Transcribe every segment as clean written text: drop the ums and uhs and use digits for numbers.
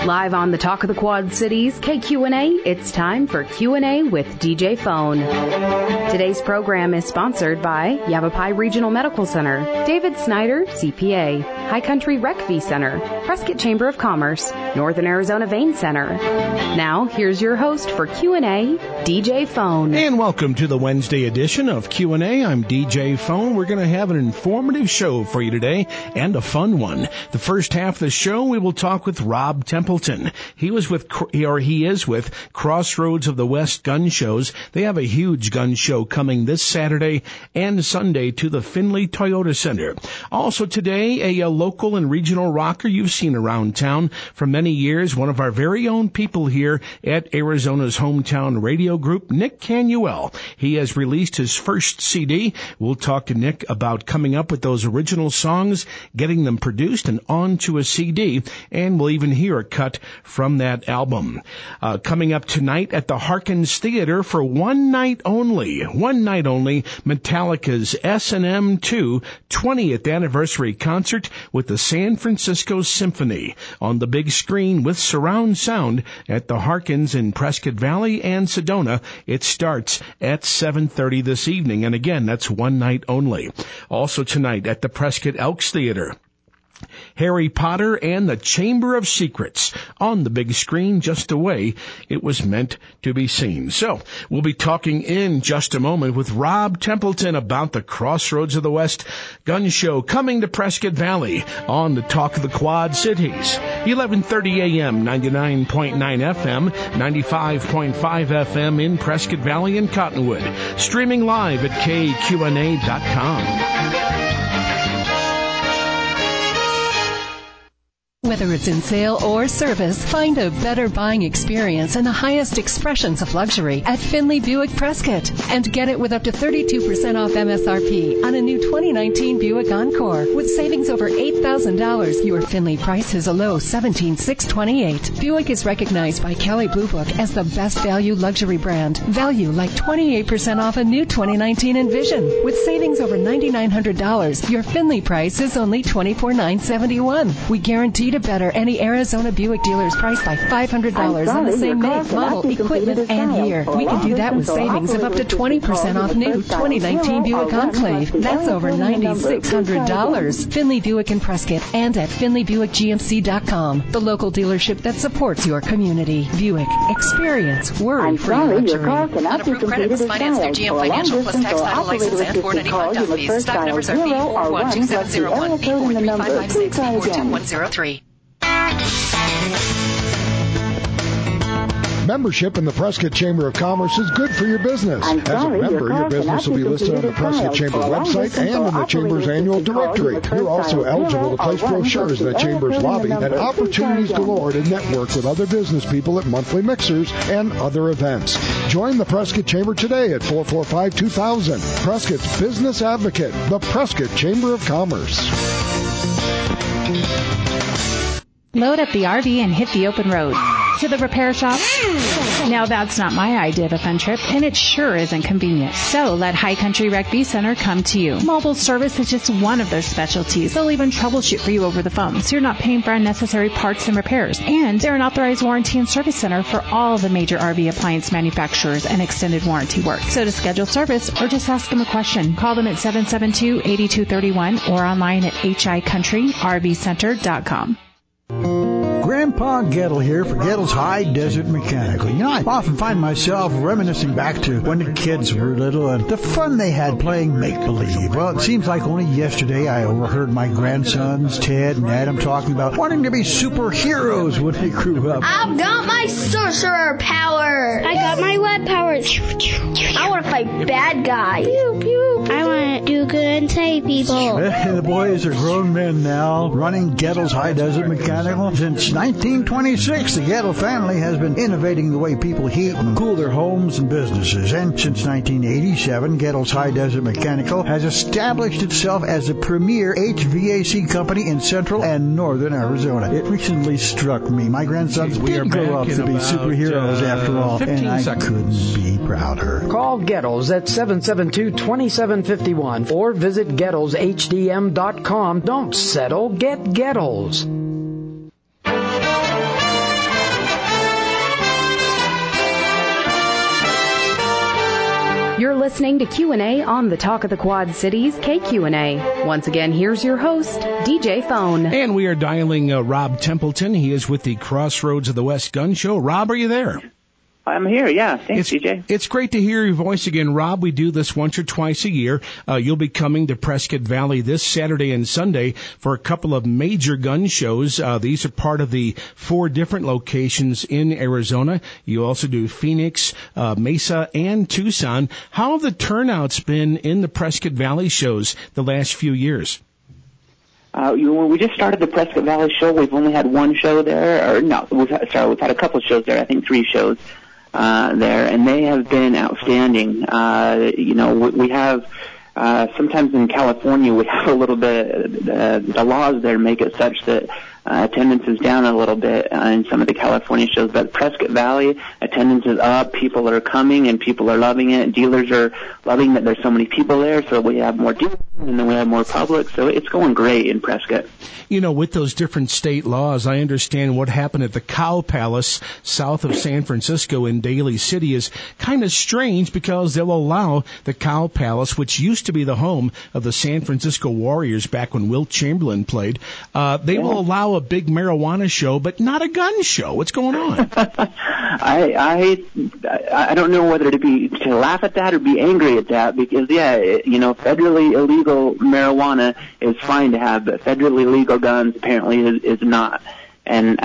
Live on the Talk of the Quad Cities, KQNA, it's time for Q&A with DJ Phone. Today's program is sponsored by Yavapai Regional Medical Center, David Snyder, CPA, High Country Rec V Center, Prescott Chamber of Commerce, Northern Arizona Vein Center. Now, here's your host for Q&A, DJ Phone. And welcome to the Wednesday edition of Q&A. I'm DJ Phone. We're going to have an informative show for you today and a fun one. The first half of the show, we will talk with Rob Templeton. He is with Crossroads of the West Gun Shows. They have a huge gun show coming this Saturday and Sunday to the Findlay Toyota Center. Also today, a local and regional rocker you've seen around town for many years, one of our very own people here at Arizona's hometown radio group, Nick Canuel. He has released his first CD. We'll talk to Nick about coming up with those original songs, getting them produced and onto a CD, and we'll even hear a cut from that album. Coming up tonight at the Harkins Theater for one night only, Metallica's S&M 2 20th anniversary concert with the San Francisco Symphony on the big screen with surround sound at the Harkins in Prescott Valley and Sedona. It starts at 7:30 this evening, and again, that's one night only. Also tonight at the Prescott Elks Theater, Harry Potter and the Chamber of Secrets on the big screen just the way it was meant to be seen. So we'll be talking in just a moment with Rob Templeton about the Crossroads of the West Gun Show coming to Prescott Valley on the Talk of the Quad Cities. 11:30 a.m., 99.9 FM, 95.5 FM in Prescott Valley and Cottonwood. Streaming live at KQNA.com. Whether it's in sale or service, find a better buying experience and the highest expressions of luxury at Findlay Buick Prescott. And get it with up to 32% off MSRP on a new 2019 Buick Encore. With savings over $8,000, your Findlay price is a low $17,628. Buick is recognized by Kelley Blue Book as the best value luxury brand. Value like 28% off a new 2019 Envision. With savings over $9,900, your Findlay price is only $24,971. We guarantee to better any Arizona Buick dealer's price by $500 on the same make, model, equipment, and year. We can do that with savings of up to 20% off new 2019 Buick Enclave. That's over $9,600. Findlay Buick in Prescott and at FindlayBuickGMC.com, the local dealership that supports your community. Buick. Experience worry-free luxury. Unapproved credit was financed through GM Financial plus tax title license and 491 dump fees. Stock numbers are B412701, B43556, B42103. Membership in the Prescott Chamber of Commerce is good for your business. As a member, your business will be listed on the Prescott Chamber website and in the Chamber's annual directory. You're also eligible to place brochures in the Chamber's lobby and opportunities galore to network with other business people at monthly mixers and other events. Join the Prescott Chamber today at 445-2000. Prescott's Business Advocate, the Prescott Chamber of Commerce. Load up the RV and hit the open road. To the repair shop? Now that's not my idea of a fun trip, and it sure isn't convenient. So let High Country Rec V Center come to you. Mobile service is just one of their specialties. They'll even troubleshoot for you over the phone, so you're not paying for unnecessary parts and repairs. And they're an authorized warranty and service center for all the major RV appliance manufacturers and extended warranty work. So to schedule service or just ask them a question, call them at 772-8231 or online at hicountry.rvcenter.com. Grandpa Gettle here for Gettle's High Desert Mechanical. You know, I often find myself reminiscing back to when the kids were little and the fun they had playing make-believe. Well, it seems like only yesterday I overheard my grandsons, Ted and Adam, talking about wanting to be superheroes when they grew up. I've got my sorcerer power. I got my web powers. I want to fight bad guys. Pew, pew. I want to do good and save people. The boys are grown men now, running Gettle's High Desert Mechanical. Since 1926, the Gettle family has been innovating the way people heat and cool their homes and businesses. And since 1987, Gettle's High Desert Mechanical has established itself as a premier HVAC company in central and northern Arizona. It recently struck me. My grandsons did grow up to be superheroes after all, and I couldn't be prouder. Call Gettles at 772-2751 or visit GettlesHDM.com. Don't settle, get Gettles. You're listening to Q&A on the Talk of the Quad Cities, KQNA. Once again, here's your host, DJ Phone. And we are dialing Rob Templeton. He is with the Crossroads of the West Gun Show. Rob, are you there? I'm here, yeah. Thanks, DJ. It's great to hear your voice again, Rob. We do this once or twice a year. You'll be coming to Prescott Valley this Saturday and Sunday for a couple of major gun shows. These are part of the 4 different locations in Arizona. You also do Phoenix, Mesa, and Tucson. How have the turnouts been in the Prescott Valley shows the last few years? When we just started the Prescott Valley show, we've only had one show there, we've had a couple of shows there, I think 3 shows. There, and they have been outstanding. We have, sometimes in California, we have a little bit, the laws there make it such that attendance is down a little bit in some of the California shows, but Prescott Valley, attendance is up, people are coming, and people are loving it. Dealers are loving that there's so many people there, so we have more dealers, and then we have more public, so it's going great in Prescott. You know, with those different state laws, I understand what happened at the Cow Palace south of San Francisco in Daly City is kind of strange because they'll allow the Cow Palace, which used to be the home of the San Francisco Warriors back when Wilt Chamberlain played, they will allow a big marijuana show, but not a gun show. What's going on? I don't know whether to laugh at that or be angry at that because, federally illegal marijuana is fine to have, but federally legal guns apparently is not. And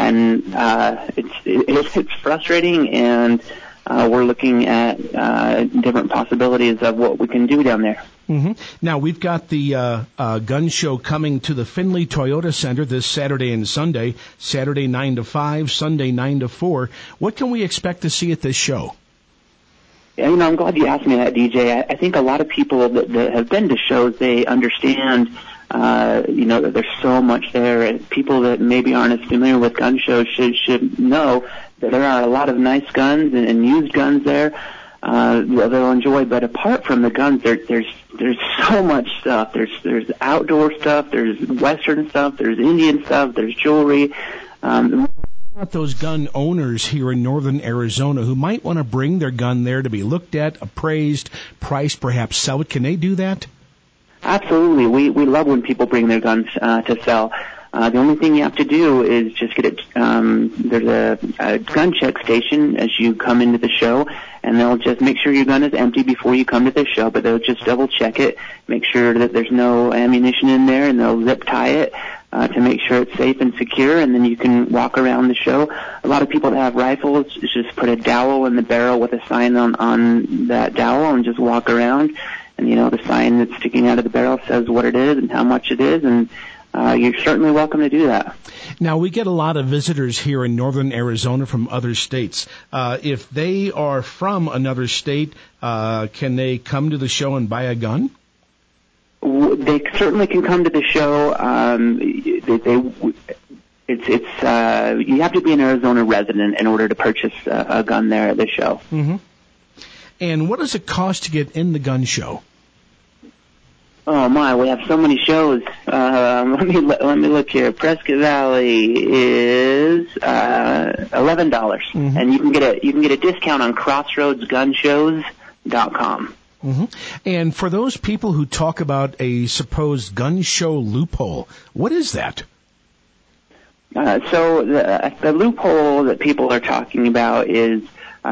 it's frustrating, and we're looking at different possibilities of what we can do down there. Mm-hmm. Now, we've got the gun show coming to the Findlay Toyota Center this Saturday and Sunday, Saturday 9 to 5, Sunday 9 to 4. What can we expect to see at this show? Yeah, I'm glad you asked me that, DJ. I think a lot of people that have been to shows, they understand, that there's so much there, and people that maybe aren't as familiar with gun shows should know that there are a lot of nice guns and used guns there. They'll enjoy, but apart from the guns, there's so much stuff. There's outdoor stuff, there's Western stuff, there's Indian stuff, there's jewelry. About those gun owners here in northern Arizona who might want to bring their gun there to be looked at, appraised, priced, perhaps sell it. Can they do that? Absolutely. We love when people bring their guns to sell. The only thing you have to do is just get it. There's a gun check station as you come into the show, and they'll just make sure your gun is empty before you come to the show, but they'll just double check it, make sure that there's no ammunition in there, and they'll zip tie it to make sure it's safe and secure, and then you can walk around the show. A lot of people that have rifles just put a dowel in the barrel with a sign on that dowel and just walk around, and the sign that's sticking out of the barrel says what it is and how much it is, and you're certainly welcome to do that. Now, we get a lot of visitors here in northern Arizona from other states. If they are from another state, can they come to the show and buy a gun? They certainly can come to the show. You have to be an Arizona resident in order to purchase a gun there at the show. Mm-hmm. And what does it cost to get in the gun show? Oh my, we have so many shows. Let me look here. Prescott Valley is $11, mm-hmm. and you can get a discount on CrossroadsGunShows.com. Mm-hmm. And for those people who talk about a supposed gun show loophole, what is that? So the loophole that people are talking about is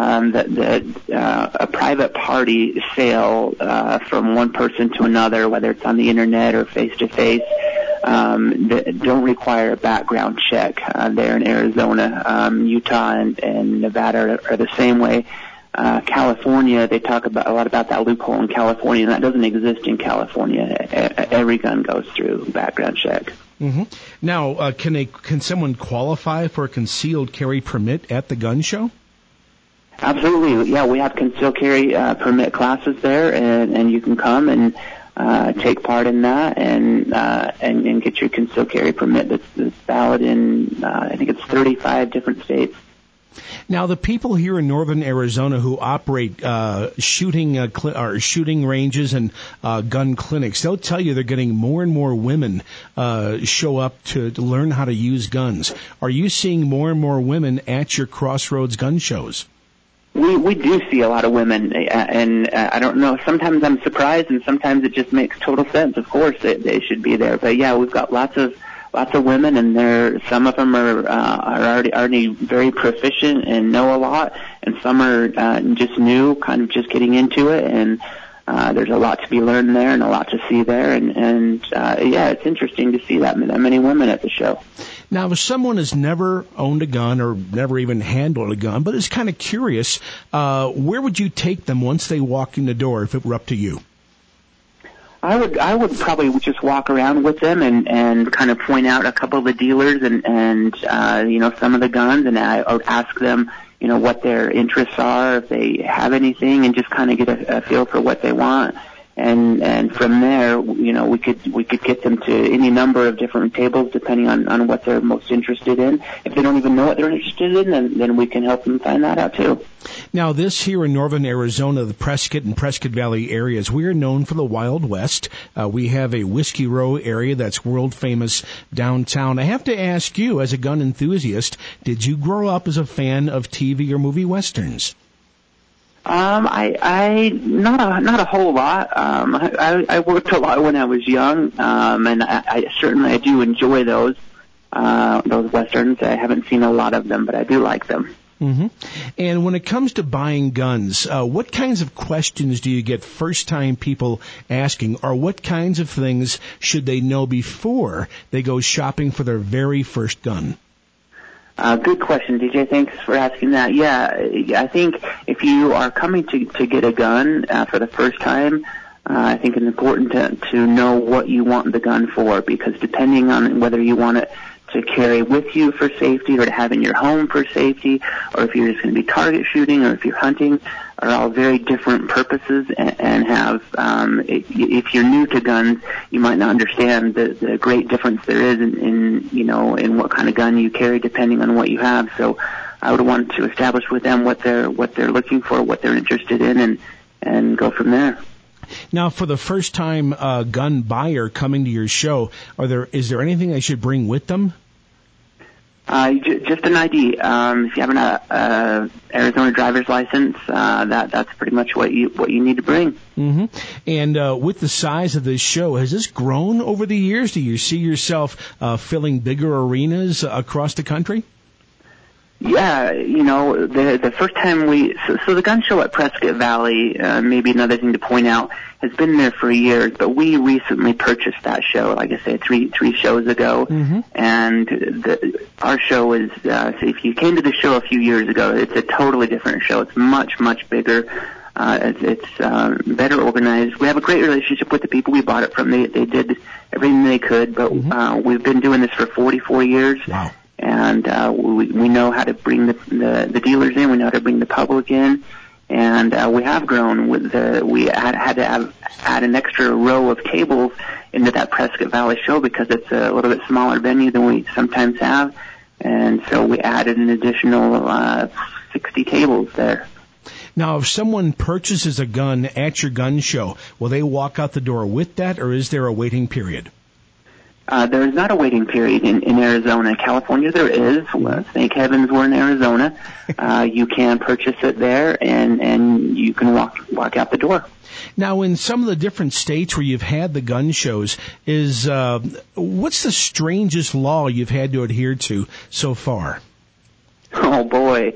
a private party sale from one person to another, whether it's on the internet or face-to-face, that don't require a background check there in Arizona. Utah and Nevada are the same way. California, they talk a lot about that loophole in California, and that doesn't exist in California. Every gun goes through background check. Mm-hmm. Now, can someone qualify for a concealed carry permit at the gun show? Absolutely. Yeah, we have concealed carry permit classes there, and you can come and take part in that and get your concealed carry permit that's valid in I think it's 35 different states. Now, the people here in northern Arizona who operate shooting ranges and gun clinics, they'll tell you they're getting more and more women show up to learn how to use guns. Are you seeing more and more women at your Crossroads gun shows? We do see a lot of women, and I don't know, sometimes I'm surprised and sometimes it just makes total sense. Of course they should be there. But yeah, we've got lots of women, and some of them are already very proficient and know a lot, and some are just new, kind of just getting into it, and there's a lot to be learned there and a lot to see there, and yeah, it's interesting to see that many women at the show. Now, if someone has never owned a gun or never even handled a gun, but is kind of curious, where would you take them once they walk in the door if it were up to you? I would probably just walk around with them and kind of point out a couple of the dealers and some of the guns, and I would ask them, what their interests are, if they have anything, and just kind of get a feel for what they want. And from there, we could get them to any number of different tables depending on what they're most interested in. If they don't even know what they're interested in, then we can help them find that out too. Now, this here in northern Arizona, the Prescott and Prescott Valley areas, we are known for the Wild West. We have a Whiskey Row area that's world famous downtown. I have to ask you, as a gun enthusiast, did you grow up as a fan of TV or movie westerns? I not a whole lot. I worked a lot when I was young, and I certainly do enjoy those westerns. I haven't seen a lot of them, but I do like them. Mm-hmm. And when it comes to buying guns, what kinds of questions do you get first-time people asking, or what kinds of things should they know before they go shopping for their very first gun? Good question, DJ. Thanks for asking that. Yeah, I think if you are coming to get a gun for the first time, I think it's important to know what you want the gun for, because depending on whether you want it to carry with you for safety or to have in your home for safety, or if you're just going to be target shooting or if you're hunting, are all very different purposes and have, if you're new to guns, you might not understand the great difference there is in what kind of gun you carry depending on what you have. So I would want to establish with them what they're looking for, what they're interested in, and go from there. Now, for the first time gun buyer coming to your show, is there anything they should bring with them? Just an ID. If you have an Arizona driver's license, that's pretty much what you need to bring. Mm-hmm. And with the size of this show, has this grown over the years? Do you see yourself filling bigger arenas across the country? Yeah, the first time so the gun show at Prescott Valley, maybe another thing to point out, has been there for years, but we recently purchased that show, like I said, three shows ago. Mm-hmm. And our show is, so if you came to the show a few years ago, it's a totally different show. It's much, much bigger. It's better organized. We have a great relationship with the people we bought it from. They did everything they could, but we've been doing this for 44 years. Wow. And we know how to bring the dealers in. We know how to bring the public in, and we have grown. We had to add an extra row of tables into that Prescott Valley show because it's a little bit smaller venue than we sometimes have, and so we added an additional 60 tables there. Now, if someone purchases a gun at your gun show, will they walk out the door with that, or is there a waiting period? There is not a waiting period in Arizona. California there is. Thank heavens we're in Arizona. You can purchase it there, and you can walk out the door. Now, in some of the different states where you've had the gun shows, what's the strangest law you've had to adhere to so far? Oh, boy.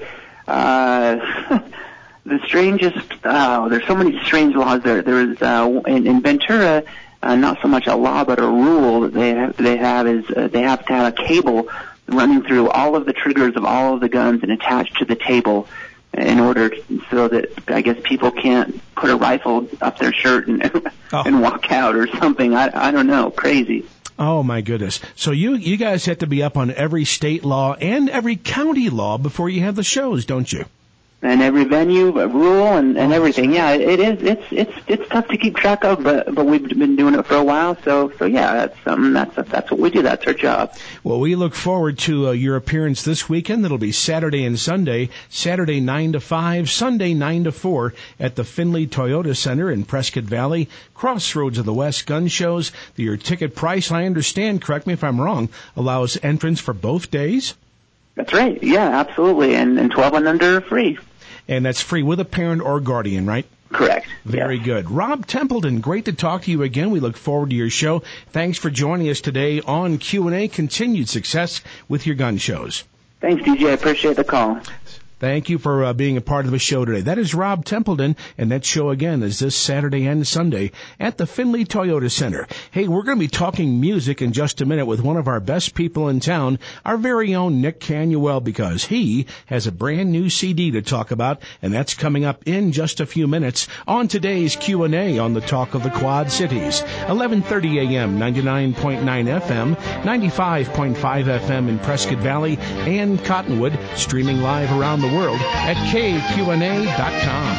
The strangest, there's so many strange laws there. There's, in Ventura, not so much a law, but a rule that they have is they have to have a cable running through all of the triggers of all of the guns and attached to the table in order so that, I guess, people can't put a rifle up their shirt and walk out or something. I don't know. Crazy. Oh, my goodness. So you guys have to be up on every state law and every county law before you have the shows, don't you? And every venue, rule, and everything. Yeah, it is. It's tough to keep track of, but we've been doing it for a while. So yeah, that's what we do. That's our job. Well, we look forward to your appearance this weekend. It'll be Saturday and Sunday. Saturday 9 to 5, Sunday 9 to 4 at the Findlay Toyota Center in Prescott Valley, Crossroads of the West gun shows. Your ticket price, I understand, correct me if I'm wrong, allows entrance for both days. That's right. Yeah, absolutely. And 12 and under are free. And that's free with a parent or guardian, right? Correct. Very good. Rob Templeton, great to talk to you again. We look forward to your show. Thanks for joining us today on Q&A. Continued success with your gun shows. Thanks, DJ. I appreciate the call. Thank you for being a part of the show today. That is Rob Templeton, and that show again is this Saturday and Sunday at the Findlay Toyota Center. Hey, we're going to be talking music in just a minute with one of our best people in town, our very own Nick Canuel, because he has a brand new CD to talk about, and that's coming up in just a few minutes on today's Q&A on the Talk of the Quad Cities. 11:30 a.m., 99.9 FM, 95.5 FM in Prescott Valley and Cottonwood, streaming live around the world at KQNA.com.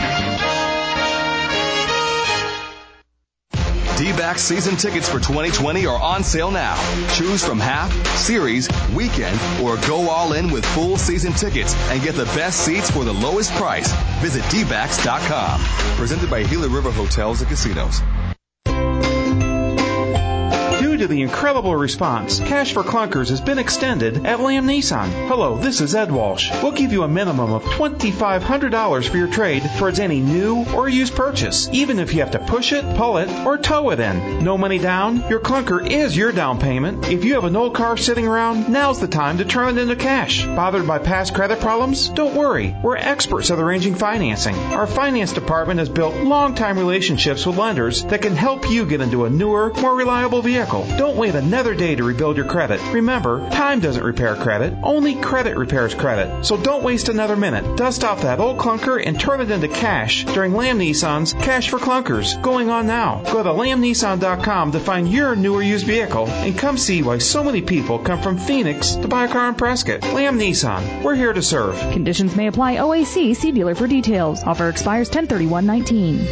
D-Back season tickets for 2020 are on sale now. Choose from half, series, weekend, or go all in with full season tickets and get the best seats for the lowest price. Visit dbacks.com. Presented by Gila River Hotels and Casinos. Due to the incredible response, Cash for Clunkers has been extended at Lamb Nissan. Hello, this is Ed Walsh. We'll give you a minimum of $2,500 for your trade towards any new or used purchase, even if you have to push it, pull it, or tow it in. No money down? Your clunker is your down payment. If you have an old car sitting around, now's the time to turn it into cash. Bothered by past credit problems? Don't worry. We're experts at arranging financing. Our finance department has built long-time relationships with lenders that can help you get into a newer, more reliable vehicle. Don't wait another day to rebuild your credit. Remember, time doesn't repair credit. Only credit repairs credit. So don't waste another minute. Dust off that old clunker and turn it into cash during Lamb Nissan's Cash for Clunkers, going on now. Go to lambnissan.com to find your new or used vehicle and come see why so many people come from Phoenix to buy a car in Prescott. Lamb Nissan. We're here to serve. Conditions may apply. OAC. See dealer for details. Offer expires 10/31/19.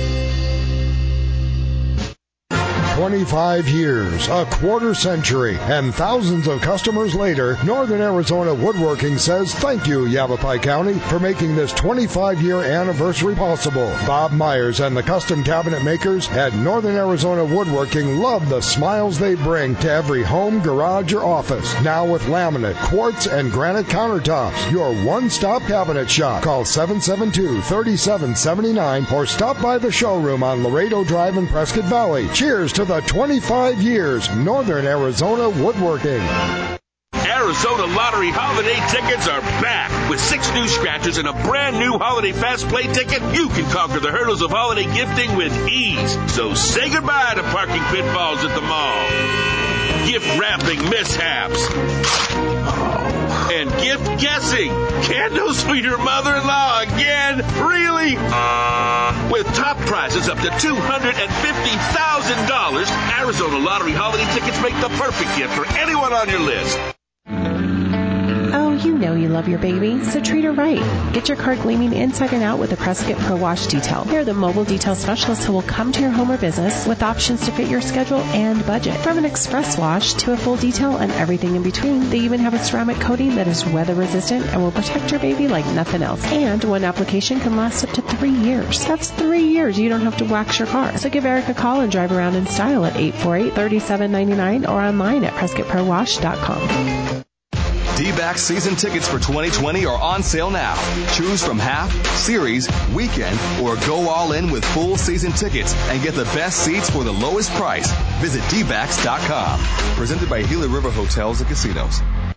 25 years, a quarter century, and thousands of customers later, Northern Arizona Woodworking says thank you, Yavapai County, for making this 25-year anniversary possible. Bob Myers and the custom cabinet makers at Northern Arizona Woodworking love the smiles they bring to every home, garage, or office. Now with laminate, quartz, and granite countertops, your one-stop cabinet shop. Call 772-3779 or stop by the showroom on Laredo Drive in Prescott Valley. Cheers to the 25 years, Northern Arizona Woodworking. Arizona Lottery holiday tickets are back. With 6 new scratchers and a brand new holiday fast play ticket, you can conquer the hurdles of holiday gifting with ease. So say goodbye to parking pitfalls at the mall, gift wrapping mishaps, and gift guessing. Candles for your mother-in-law again? Really? With top prizes up to $250,000, Arizona Lottery holiday tickets make the perfect gift for anyone on your list. Oh, you know you love your baby, so treat her right. Get your car gleaming inside and out with the Prescott Pro Wash Detail. They're the mobile detail specialists who will come to your home or business with options to fit your schedule and budget. From an express wash to a full detail and everything in between, they even have a ceramic coating that is weather resistant and will protect your baby like nothing else. And one application can last up to 3 years. That's 3 years you don't have to wax your car. So give Eric a call and drive around in style at 848-3799 or online at PrescottProWash.com. D-Back season tickets for 2020 are on sale now. Choose from half, series, weekend, or go all in with full season tickets and get the best seats for the lowest price. Visit dbacks.com. Presented by Gila River Hotels and Casinos.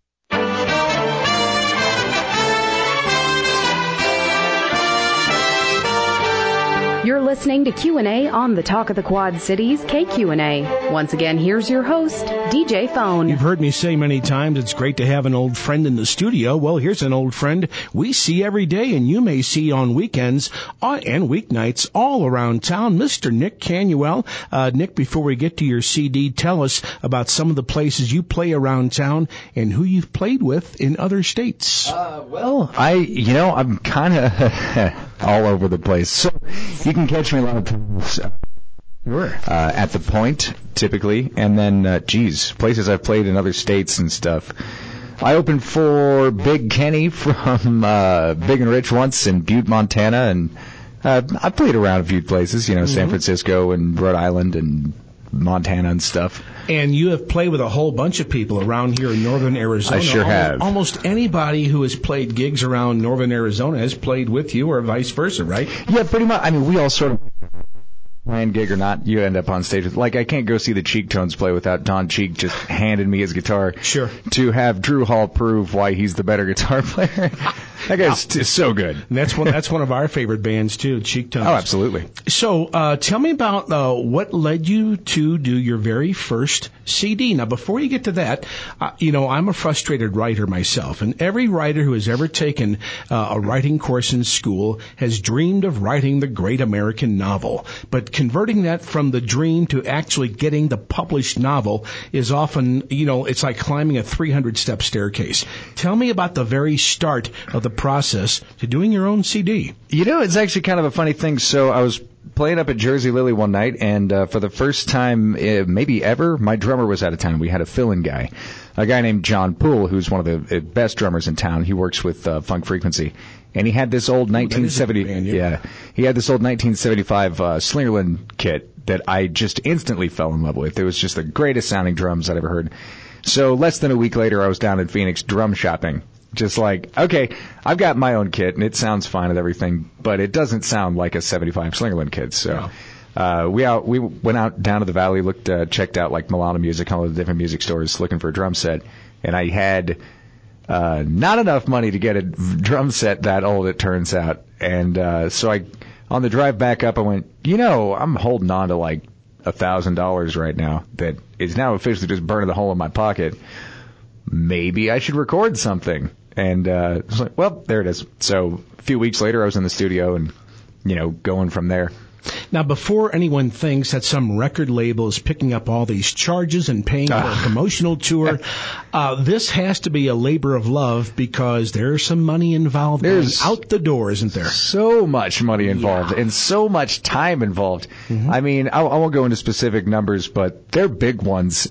You're listening to Q&A on the Talk of the Quad Cities, KQNA. Once again, here's your host, DJ Phone. You've heard me say many times it's great to have an old friend in the studio. Well, here's an old friend we see every day, and you may see on weekends and weeknights all around town, Mr. Nick Canuel. Nick, before we get to your CD, tell us about some of the places you play around town and who you've played with in other states. I'm kind of all over the place. So you can catch me a lot of times at the Point, typically, and then, places I've played in other states and stuff. I opened for Big Kenny from Big and Rich once in Butte, Montana, and I played around a few places, San Francisco and Rhode Island and Montana and stuff. And you have played with a whole bunch of people around here in northern Arizona. I sure have. Almost anybody who has played gigs around northern Arizona has played with you or vice versa, right? Yeah, pretty much. I mean, we all sort of... Playing gig or not, you end up on stage with, like, I can't go see the Cheek Tones play without Don Cheek just handing me his guitar. Sure. To have Drew Hall prove why he's the better guitar player. That guy's so good. And that's one of our favorite bands too, Cheek Tones. Oh, absolutely. So, tell me about what led you to do your very first CD. Now, before you get to that, I'm a frustrated writer myself, and every writer who has ever taken a writing course in school has dreamed of writing the great American novel. But converting that from the dream to actually getting the published novel is often, it's like climbing a 300-step staircase. Tell me about the very start of the process to doing your own CD. It's actually kind of a funny thing. So I was playing up at Jersey Lily one night, and for the first time, maybe ever, my drummer was out of town. We had a fill-in guy, a guy named John Poole, who's one of the best drummers in town. He works with Funk Frequency. And he had this old 1970, he had this old 1975 Slingerland kit that I just instantly fell in love with. It was just the greatest sounding drums I'd ever heard. So less than a week later, I was down in Phoenix drum shopping. Just like, okay, I've got my own kit, and it sounds fine and everything, but it doesn't sound like a 75 Slingerland kit. So we went out down to the valley, checked out like Milano Music, all the different music stores, looking for a drum set, and I had not enough money to get a drum set that old, it turns out. And so on the drive back up, I went, I'm holding on to like $1,000 right now that is now officially just burning the hole in my pocket. Maybe I should record something. And I was like, well, there it is. So a few weeks later, I was in the studio and, going from there. Now, before anyone thinks that some record label is picking up all these charges and paying for a promotional tour, this has to be a labor of love because there's some money involved. There's out the door, isn't there? So much money involved and so much time involved. Mm-hmm. I mean, I won't go into specific numbers, but they're big ones.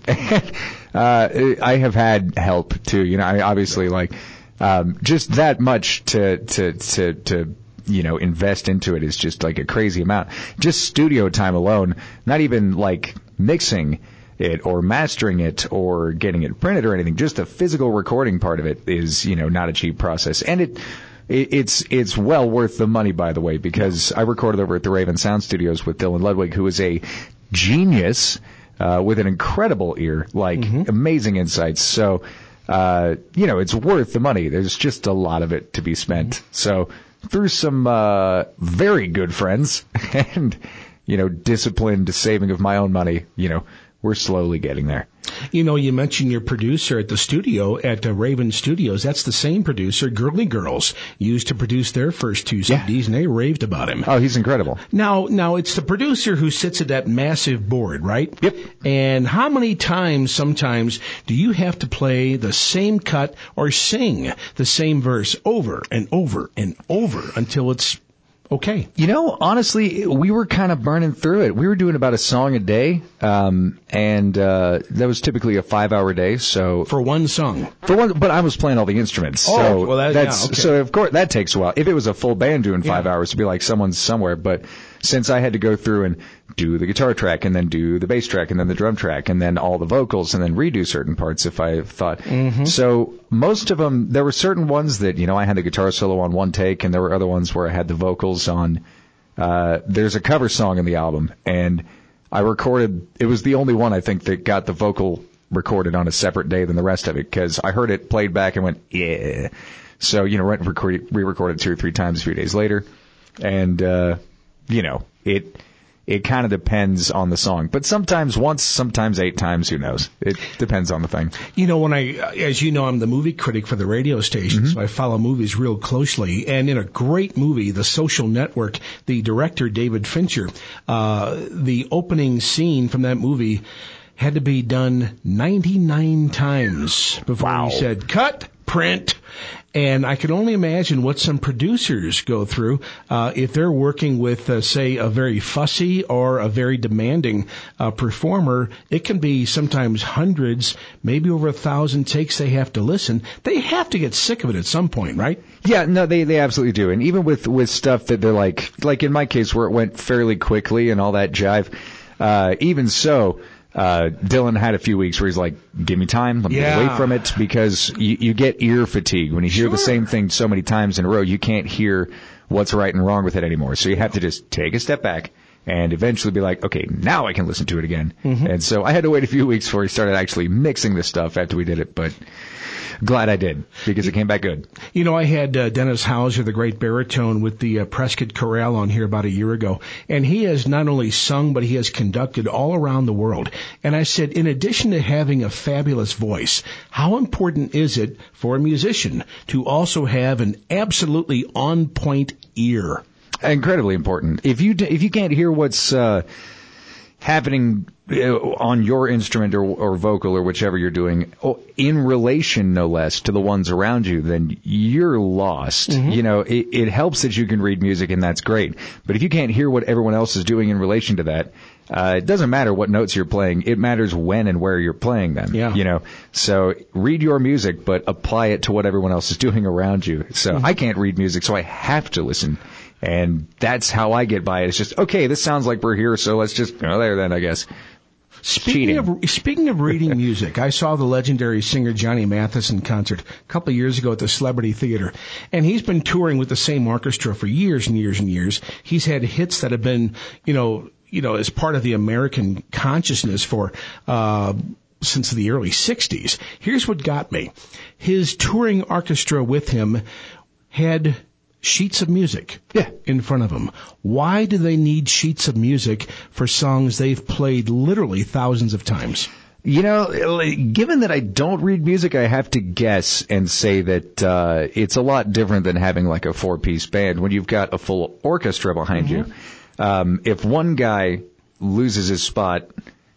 I have had help too. Obviously just that much to invest into it is just like a crazy amount. Just studio time alone, not even like mixing it or mastering it or getting it printed or anything. Just the physical recording part of it is, not a cheap process. And it's well worth the money, by the way, because I recorded over at the Raven Sound Studios with Dylan Ludwig, who is a genius, with an incredible ear, amazing insights. So, it's worth the money. There's just a lot of it to be spent. So, through some very good friends and, disciplined saving of my own money, we're slowly getting there. You mentioned your producer at the studio at Raven Studios. That's the same producer Girly Girls used to produce their first two CDs, and they raved about him. Oh, he's incredible. Now it's the producer who sits at that massive board, right? Yep. And how many times, sometimes, do you have to play the same cut or sing the same verse over and over and over until it's okay? Honestly, we were kind of burning through it. We were doing about a song a day, and that was typically a 5-hour day. So for one song, but I was playing all the instruments. Oh, so well, that's okay. So of course that takes a while. If it was a full band doing 5 hours, it'd be like someone's somewhere. But since I had to go through and do the guitar track and then do the bass track and then the drum track and then all the vocals and then redo certain parts if I thought. Mm-hmm. So most of them, there were certain ones that, I had the guitar solo on one take, and there were other ones where I had the vocals on. There's a cover song in the album, and I recorded, it was the only one I think that got the vocal recorded on a separate day than the rest of it, because I heard it played back and went, yeah. So, re-recorded 2 or 3 times a few days later. And, it kind of depends on the song. But sometimes once, sometimes 8 times, who knows? It depends on the thing. As you know, I'm the movie critic for the radio station, so I follow movies real closely. And in a great movie, The Social Network, the director, David Fincher, the opening scene from that movie had to be done 99 times before he said, cut, print. And I can only imagine what some producers go through if they're working with, say, a very fussy or a very demanding performer. It can be sometimes hundreds, maybe over 1,000 takes they have to listen. They have to get sick of it at some point, right? Yeah, no, they absolutely do. And even with stuff that they're like in my case where it went fairly quickly and all that jive, even so, Dylan had a few weeks where he's like, give me time, let me get away from it, because you get ear fatigue. When you hear the same thing so many times in a row, you can't hear what's right and wrong with it anymore. So you have to just take a step back and eventually be like, okay, now I can listen to it again. Mm-hmm. And so I had to wait a few weeks before he started actually mixing this stuff after we did it, but glad I did, because it came back good. You know, I had Dennis Hauser, the great baritone, with the Prescott Chorale on here about a year ago, and he has not only sung, but he has conducted all around the world. And I said, in addition to having a fabulous voice, how important is it for a musician to also have an absolutely on-point ear? Incredibly important. If you can't hear what's happening on your instrument or vocal or whichever you're doing, in relation, no less, to the ones around you, then you're lost. Mm-hmm. You know, it helps that you can read music, and that's great. But if you can't hear what everyone else is doing in relation to that, it doesn't matter what notes you're playing. It matters when and where you're playing them. Yeah. You know, so read your music, but apply it to what everyone else is doing around you. So I can't read music, so I have to listen. And that's how I get by it. It's just, okay, this sounds like we're here, so let's just go there then, I guess. Speaking of reading music, I saw the legendary singer Johnny Mathis in concert a couple of years ago at the Celebrity Theater, and he's been touring with the same orchestra for years and years and years. He's had hits that have been, you know, as part of the American consciousness for since the early 60s. Here's what got me. His touring orchestra with him had sheets of music in front of them. Why do they need sheets of music for songs they've played literally thousands of times? You know, given that I don't read music, I have to guess and say that it's a lot different than having like a four-piece band when you've got a full orchestra behind you. If one guy loses his spot,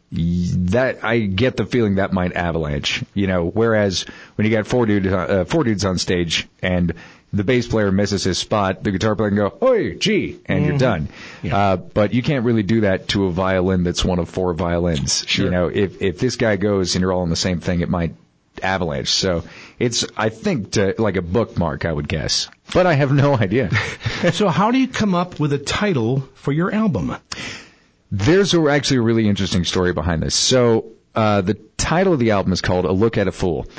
that I get the feeling that might avalanche. You know, whereas when you got four dudes on stage and the bass player misses his spot, the guitar player can go, oi, G, and you're done. Yeah. But you can't really do that to a violin that's one of four violins. Sure. You know, if this guy goes and you're all in the same thing, it might avalanche. So it's, I think, like a bookmark, I would guess. But I have no idea. So how do you come up with a title for your album? There's actually a really interesting story behind this. So the title of the album is called A Look at a Fool.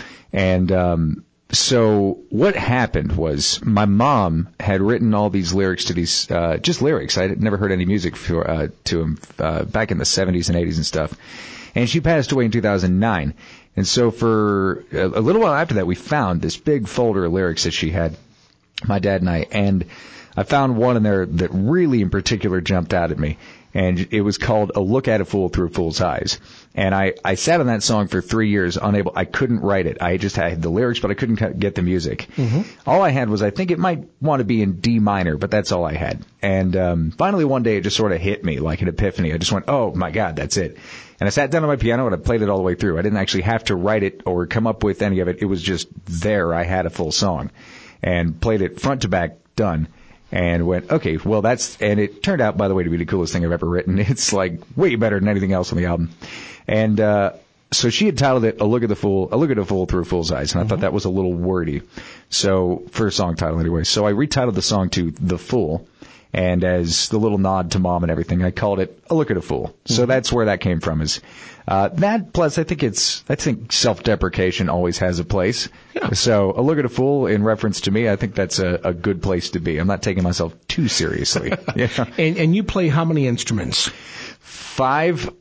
And so what happened was my mom had written all these lyrics to these, just lyrics. I had never heard any music to him back in the 70s and 80s and stuff. And she passed away in 2009. And so for a little while after that, we found this big folder of lyrics that she had, my dad and I. And I found one in there that really in particular jumped out at me. And it was called A Look at a Fool Through a Fool's Eyes. And I sat on that song for 3 years I couldn't write it. I just had the lyrics, but I couldn't get the music. Mm-hmm. All I had was, I think it might want to be in D minor, but that's all I had. And finally one day it just sort of hit me like an epiphany. I just went, oh my God, that's it. And I sat down on my piano and I played it all the way through. I didn't actually have to write it or come up with any of it. It was just there. I had a full song and played it front to back, done. And went, okay, well and it turned out, by the way, to be the coolest thing I've ever written. It's like way better than anything else on the album. And, so she had titled it A Look at a Fool Through a Fool's Eyes. And I thought that was a little wordy. So, for a song title anyway. So I retitled the song to The Fool. And as the little nod to Mom and everything, I called it A Look at a Fool. So that's where that came from, is that plus I think self-deprecation always has a place. Yeah. So A Look at a Fool, in reference to me, I think that's a good place to be. I'm not taking myself too seriously. Yeah. And you play how many instruments? 5, 3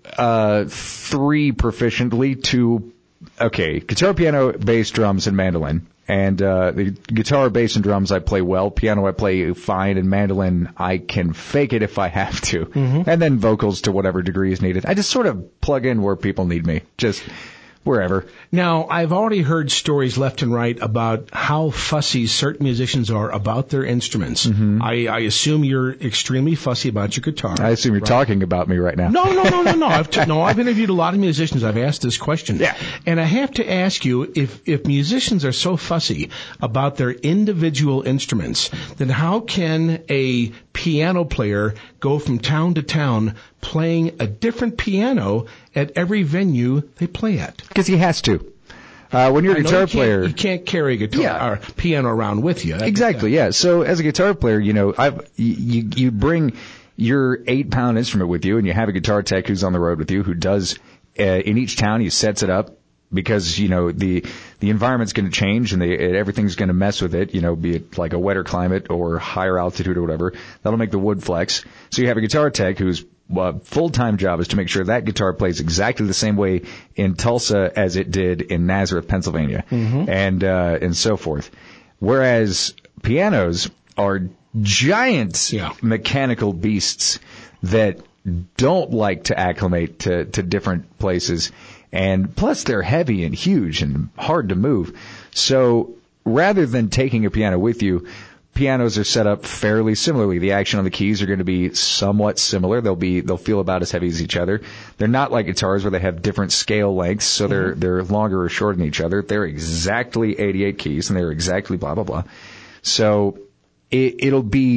proficiently, 2, guitar, piano, bass, drums, and mandolin. And the guitar, bass, and drums I play well. Piano I play fine, and mandolin I can fake it if I have to. Mm-hmm. And then vocals to whatever degree is needed. I just sort of plug in where people need me, just wherever. Now, I've already heard stories left and right about how fussy certain musicians are about their instruments. Mm-hmm. I assume you're extremely fussy about your guitar. I assume you're talking about me right now. No. I've interviewed a lot of musicians. I've asked this question. Yeah. And I have to ask you, if musicians are so fussy about their individual instruments, then how can a piano player go from town to town playing a different piano at every venue they play at? Because he has to. When you're a guitar player, you can't carry a guitar or piano around with you. Exactly. Yeah. So as a guitar player, you know, you bring your 8-pound instrument with you and you have a guitar tech who's on the road with you who does, in each town, he sets it up because, you know, the environment's going to change and everything's going to mess with it, you know, be it like a wetter climate or higher altitude or whatever. That'll make the wood flex. So you have a guitar tech whose full-time job is to make sure that guitar plays exactly the same way in Tulsa as it did in Nazareth, Pennsylvania, and so forth. Whereas pianos are giant mechanical beasts that don't like to acclimate to different places. And plus they're heavy and huge and hard to move. So rather than taking a piano with you, pianos are set up fairly similarly. The action on the keys are going to be somewhat similar. They'll feel about as heavy as each other. They're not like guitars where they have different scale lengths, so they're longer or shorter than each other. They're exactly 88 keys and they're exactly blah blah blah. So it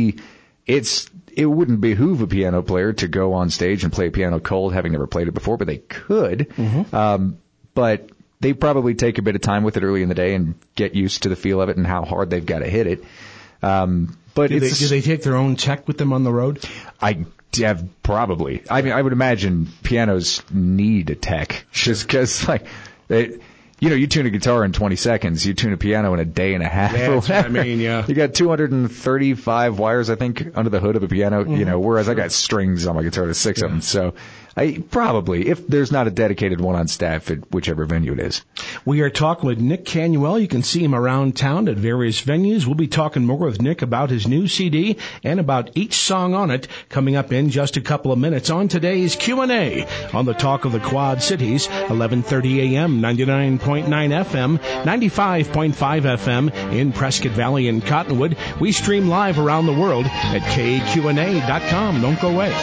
wouldn't behoove a piano player to go on stage and play a piano cold, having never played it before, but they could. But they probably take a bit of time with it early in the day and get used to the feel of it and how hard they've got to hit it. But do they take their own tech with them on the road? I have probably. I mean, I would imagine pianos need a tech just because, like, you tune a guitar in 20 seconds. You tune a piano in a day and a half. Yeah, that's what I mean, yeah. You got 235 wires, I think, under the hood of a piano, whereas I got strings on my guitar, there's 6 of them. So probably, if there's not a dedicated one on staff at whichever venue it is. We are talking with Nick Canuel. You can see him around town at various venues. We'll be talking more with Nick about his new CD and about each song on it coming up in just a couple of minutes on today's Q&A on the Talk of the Quad Cities, 11:30 a.m., 99.9 FM, 95.5 FM in Prescott Valley and Cottonwood. We stream live around the world at KQNA.com. Don't go away.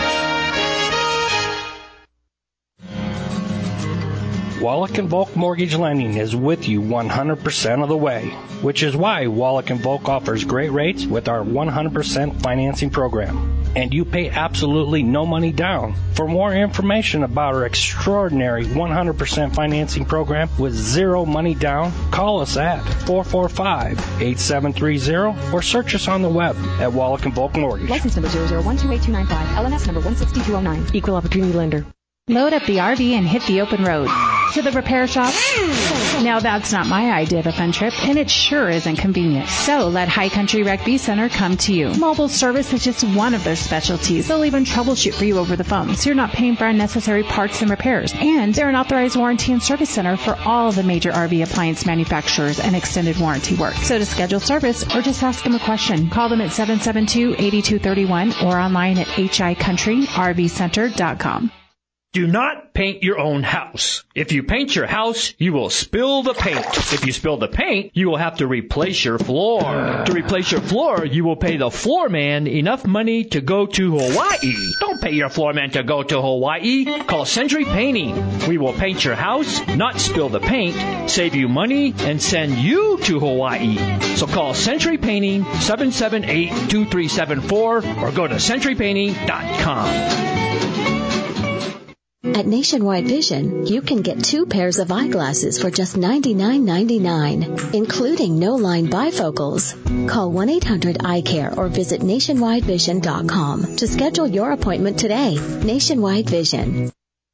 Wallach & Volk Mortgage Lending is with you 100% of the way, which is why Wallach & Volk offers great rates with our 100% financing program. And you pay absolutely no money down. For more information about our extraordinary 100% financing program with zero money down, call us at 445-8730 or search us on the web at Wallach & Volk Mortgage. License number 0012825, LNS number 16209. Equal opportunity lender. Load up the RV and hit the open road. To the repair shop? Now that's not my idea of a fun trip, and it sure isn't convenient. So let High Country Rec B Center come to you. Mobile service is just one of their specialties. They'll even troubleshoot for you over the phone, so you're not paying for unnecessary parts and repairs. And they're an authorized warranty and service center for all the major RV appliance manufacturers and extended warranty work. So to schedule service or just ask them a question, call them at 772-8231 or online at hicountry.rvcenter.com. Do not paint your own house. If you paint your house, you will spill the paint. If you spill the paint, you will have to replace your floor. To replace your floor, you will pay the floor man enough money to go to Hawaii. Don't pay your floor man to go to Hawaii. Call Century Painting. We will paint your house, not spill the paint, save you money, and send you to Hawaii. So call Century Painting 778-2374 or go to centurypainting.com. At Nationwide Vision, you can get 2 pairs of eyeglasses for just $99.99, including no-line bifocals. Call 1-800-EYECARE or visit nationwidevision.com to schedule your appointment today. Nationwide Vision.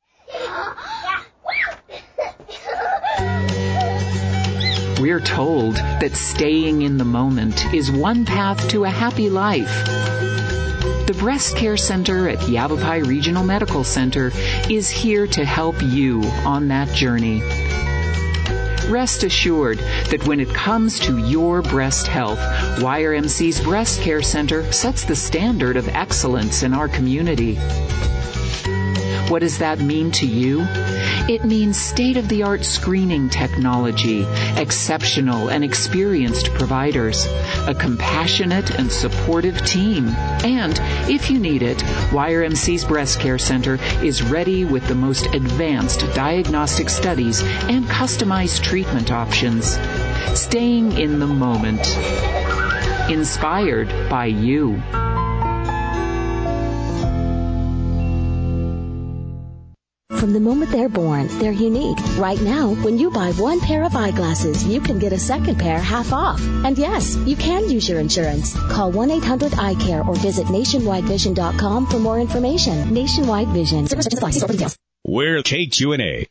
We're told that staying in the moment is one path to a happy life. The Breast Care Center at Yavapai Regional Medical Center is here to help you on that journey. Rest assured that when it comes to your breast health, YRMC's Breast Care Center sets the standard of excellence in our community. What does that mean to you? It means state-of-the-art screening technology, exceptional and experienced providers, a compassionate and supportive team, and, if you need it, YRMC's Breast Care Center is ready with the most advanced diagnostic studies and customized treatment options. Staying in the moment. Inspired by you. from the moment they're born. They're unique. Right now, when you buy one pair of eyeglasses, you can get a second pair half off. And yes, you can use your insurance. Call 1-800-EYECARE or visit nationwidevision.com for more information. Nationwide Vision. We're KQNA.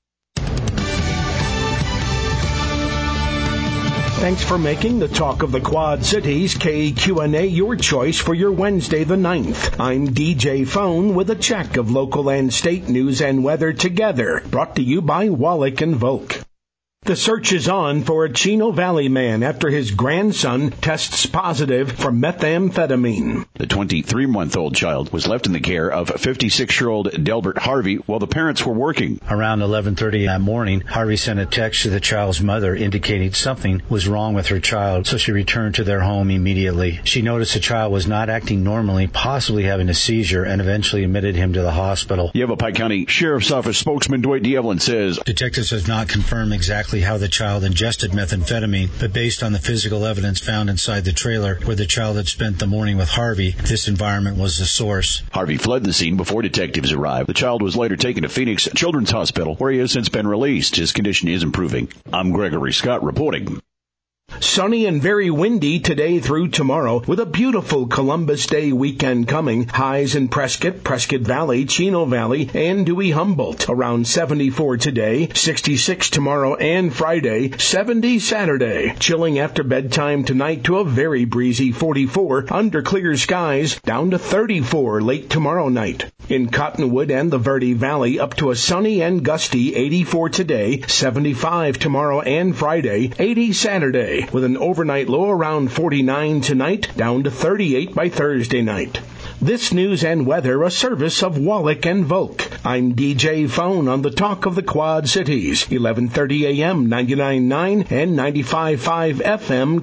Thanks for making the Talk of the Quad Cities, KQNA, your choice for your Wednesday the 9th. I'm DJ Phone with a check of local and state news and weather together. Brought to you by Wallach and Volk. The search is on for a Chino Valley man after his grandson tests positive for methamphetamine. The 23-month-old child was left in the care of 56-year-old Delbert Harvey while the parents were working. Around 11:30 that morning, Harvey sent a text to the child's mother indicating something was wrong with her child, so she returned to their home immediately. She noticed the child was not acting normally, possibly having a seizure, and eventually admitted him to the hospital. Yavapai County Sheriff's Office spokesman Dwight D'Evelyn says, detectives have not confirmed exactly how the child ingested methamphetamine, but based on the physical evidence found inside the trailer where the child had spent the morning with Harvey, this environment was the source. Harvey fled the scene before detectives arrived. The child was later taken to Phoenix Children's Hospital, where he has since been released. His condition is improving. I'm Gregory Scott reporting. Sunny and very windy today through tomorrow with a beautiful Columbus Day weekend coming. Highs in Prescott, Prescott Valley, Chino Valley, and Dewey Humboldt. Around 74 today, 66 tomorrow and Friday, 70 Saturday. Chilling after bedtime tonight to a very breezy 44 under clear skies, down to 34 late tomorrow night. In Cottonwood and the Verde Valley, up to a sunny and gusty 84 today, 75 tomorrow and Friday, 80 Saturday. With an overnight low around 49 tonight, down to 38 by Thursday night. This news and weather, a service of Wallach and Volk. I'm DJ Phone on the Talk of the Quad Cities, 11:30 a.m., 99.9 and 95.5 FM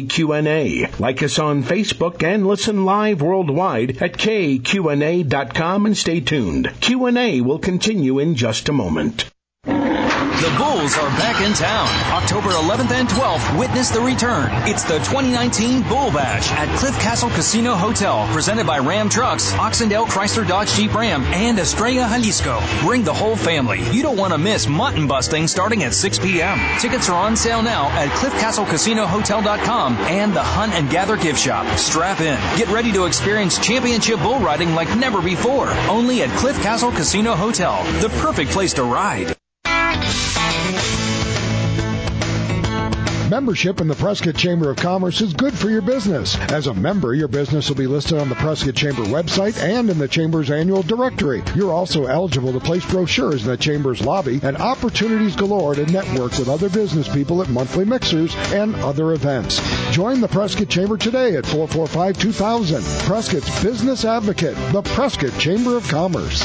KQNA. Like us on Facebook and listen live worldwide at kqna.com and stay tuned. Q&A will continue in just a moment. The Bulls are back in town. October 11th and 12th, witness the return. It's the 2019 Bull Bash at Cliff Castle Casino Hotel, presented by Ram Trucks, Oxendale Chrysler Dodge Jeep Ram, and Estrella Jalisco. Bring the whole family. You don't want to miss mutton busting starting at 6 p.m. Tickets are on sale now at CliffCastleCasinoHotel.com and the Hunt and Gather gift shop. Strap in. Get ready to experience championship bull riding like never before. Only at Cliff Castle Casino Hotel, the perfect place to ride. Membership in the Prescott Chamber of Commerce is good for your business. As a member, your business will be listed on the Prescott Chamber website and in the Chamber's annual directory. You're also eligible to place brochures in the Chamber's lobby and opportunities galore to network with other business people at monthly mixers and other events. Join the Prescott Chamber today at 445-2000. Prescott's Business Advocate, the Prescott Chamber of Commerce.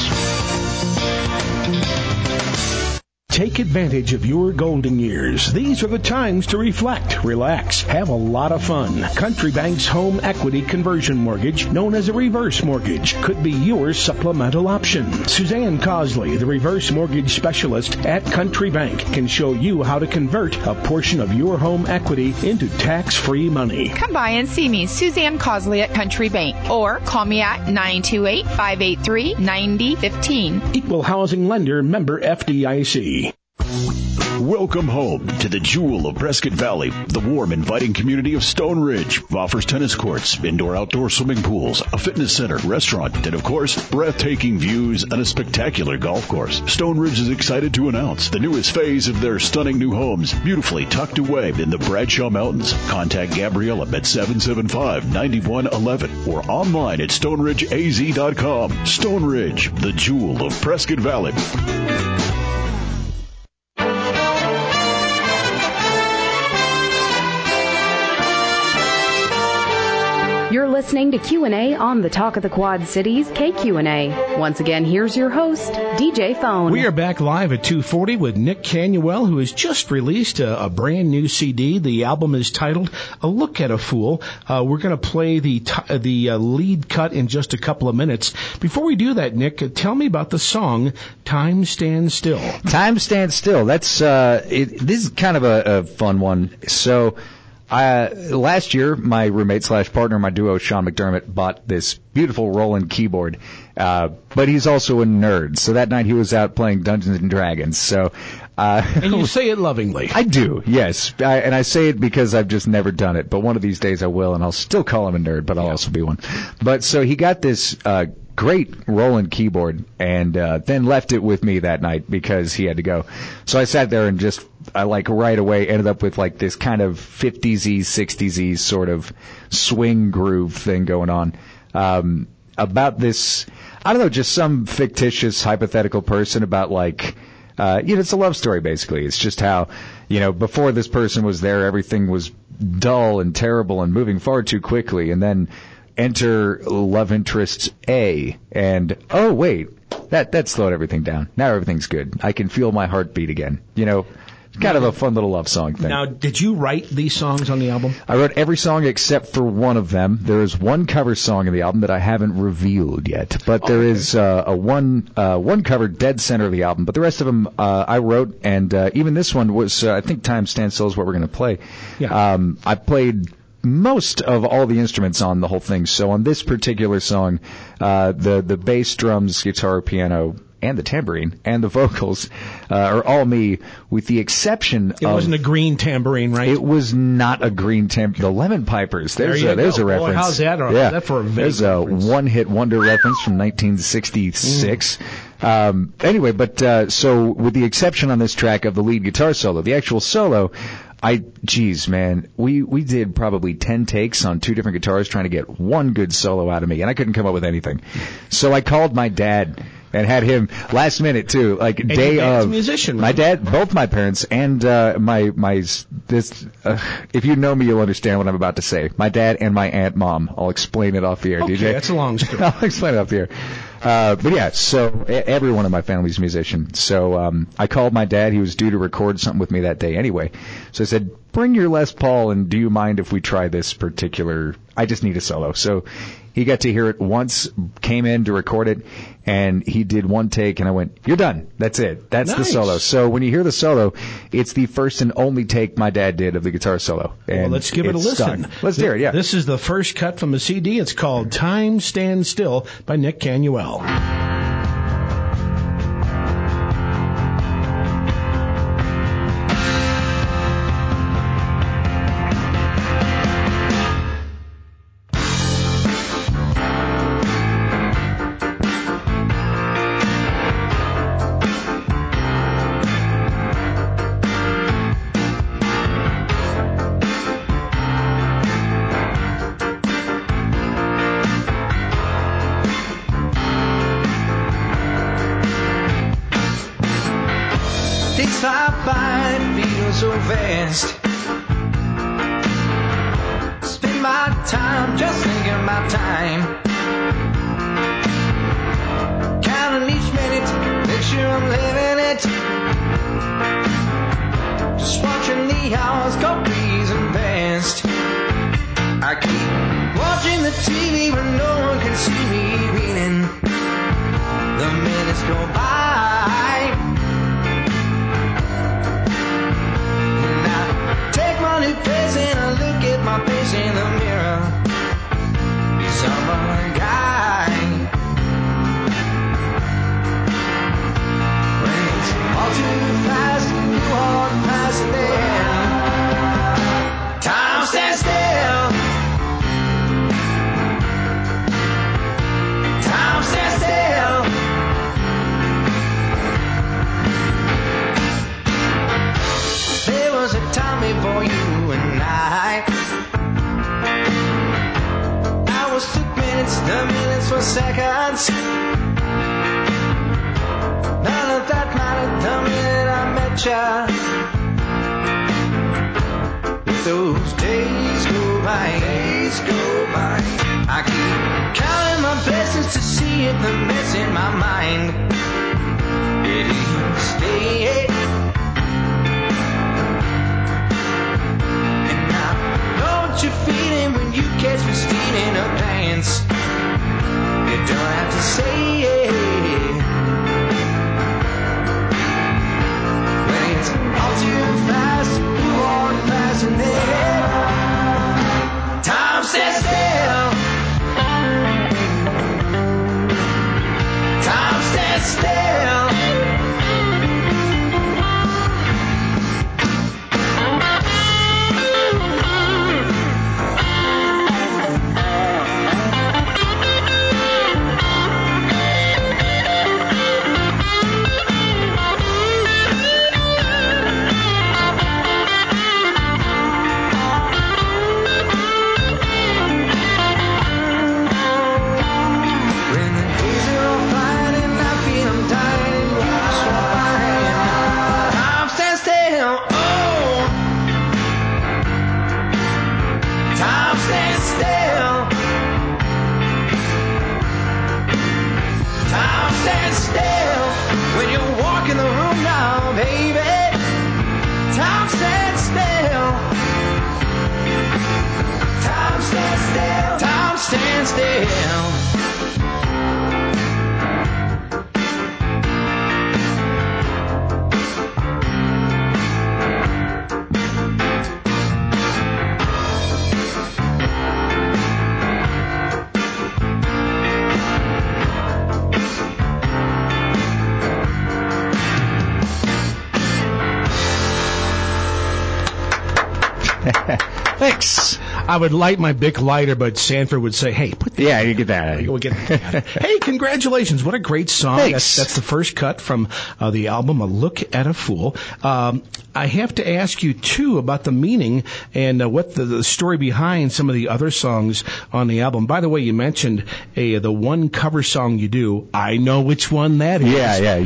Take advantage of your golden years. These are the times to reflect, relax, have a lot of fun. Country Bank's home equity conversion mortgage, known as a reverse mortgage, could be your supplemental option. Suzanne Cosley, the reverse mortgage specialist at Country Bank, can show you how to convert a portion of your home equity into tax-free money. Come by and see me, Suzanne Cosley at Country Bank, or call me at 928-583-9015. Equal housing lender, member FDIC. Welcome home to the jewel of Prescott Valley. The warm, inviting community of Stone Ridge offers tennis courts, indoor-outdoor swimming pools, a fitness center, restaurant, and of course, breathtaking views and a spectacular golf course. Stone Ridge is excited to announce the newest phase of their stunning new homes, beautifully tucked away in the Bradshaw Mountains. Contact Gabriella at 775-9111 or online at stoneridgeaz.com. Stone Ridge, the jewel of Prescott Valley. You're listening to Q&A on the Talk of the Quad Cities, KQNA. Once again, here's your host, DJ Phone. We are back live at 2:40 with Nick Canuel, who has just released a brand new CD. The album is titled A Look at a Fool. We're going to play the lead cut in just a couple of minutes. Before we do that, Nick, tell me about the song Time Stands Still. Time Stands Still. That's this is kind of a fun one. So last year, my roommate / partner, my duo, Sean McDermott, bought this beautiful Roland keyboard. But he's also a nerd. So that night he was out playing Dungeons and Dragons. So, and you say it lovingly. I do, yes. And I say it because I've just never done it. But one of these days I will, and I'll still call him a nerd, but I'll also be one. But so he got this, great Roland keyboard and then left it with me that night because he had to go. So I sat there and just right away ended up with like this kind of 50s, 60s sort of swing groove thing going on. About this, I don't know, just some fictitious hypothetical person about like, it's a love story basically. It's just how, before this person was there, everything was dull and terrible and moving far too quickly, and then enter love interest A, and oh wait, that slowed everything down. Now everything's good. I can feel my heartbeat again. Kind of a fun little love song thing. Now, did you write these songs on the album? I wrote every song except for one of them. There is one cover song in the album that I haven't revealed yet, but there is one cover dead center of the album. But the rest of them I wrote, and even this one was I think Time Stands Still is what we're going to play. Yeah. I played most of all the instruments on the whole thing. So on this particular song, the bass, drums, guitar, piano, and the tambourine and the vocals are all me, with the exception of... It wasn't a green tambourine, right? It was not a green tambourine. The Lemon Pipers. There's a reference. Boy, how's that? Yeah. That for a There's a one-hit wonder reference from 1966. Anyway, but so with the exception on this track of the lead guitar solo, the actual solo... we did probably 10 takes on 2 different guitars trying to get one good solo out of me, and I couldn't come up with anything. So I called my dad and had him last minute too, like and day your dad's of. A musician, right? My dad, both my parents, and if you know me, you'll understand what I'm about to say. My dad and my aunt, mom. I'll explain it off the air, okay, DJ. That's a long story. I'll explain it off the air. But yeah, so everyone in my family's a musician. So I called my dad. He was due to record something with me that day anyway. So I said, bring your Les Paul, and do you mind if we try this particular... I just need a solo. So he got to hear it once, came in to record it, and he did one take, and I went, you're done. That's it. That's nice. The solo. So when you hear the solo, it's the first and only take my dad did of the guitar solo. And well, let's give it a listen. Stuck. Let's hear it, yeah. This is the first cut from a CD. It's called Time Stands Still by Nick Canuel. All too fast, you walk past and then Thanks. I would light my Bic lighter, but Sanford would say, "Hey, put that." Yeah, you get that. We'll get that. Hey, congratulations! What a great song. Thanks. That's the first cut from the album, "A Look at a Fool." I have to ask you too about the meaning and what the story behind some of the other songs on the album. By the way, you mentioned the one cover song you do. I know which one that is. Yeah.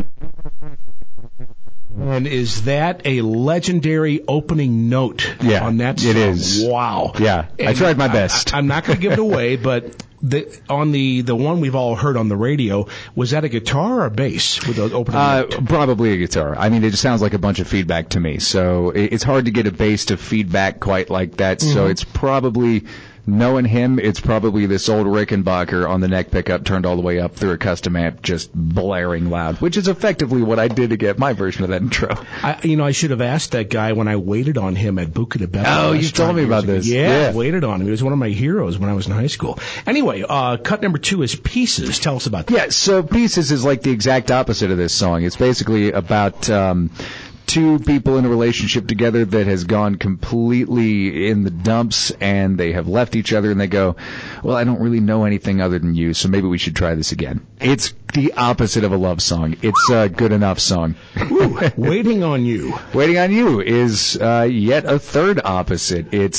And is that a legendary opening note on that song? It is. Wow. Yeah, and I tried my best. I'm not going to give it away, but on the one we've all heard on the radio, was that a guitar or a bass with the opening note? Probably a guitar. I mean, it just sounds like a bunch of feedback to me. So it's hard to get a bass to feedback quite like that. Mm-hmm. So it's probably... Knowing him, it's probably this old Rickenbacker on the neck pickup turned all the way up through a custom amp, just blaring loud, which is effectively what I did to get my version of that intro. I should have asked that guy when I waited on him at Buca di Beppo. Oh, you told me about this. Yeah, I waited on him. He was one of my heroes when I was in high school. Anyway, cut number 2 is Pieces. Tell us about that. Yeah, so Pieces is like the exact opposite of this song. It's basically about... two people in a relationship together that has gone completely in the dumps, and they have left each other, and they go, well, I don't really know anything other than you, so maybe we should try this again. It's the opposite of a love song. It's a good enough song. Ooh, Waiting on You. Waiting on You is yet a third opposite. It's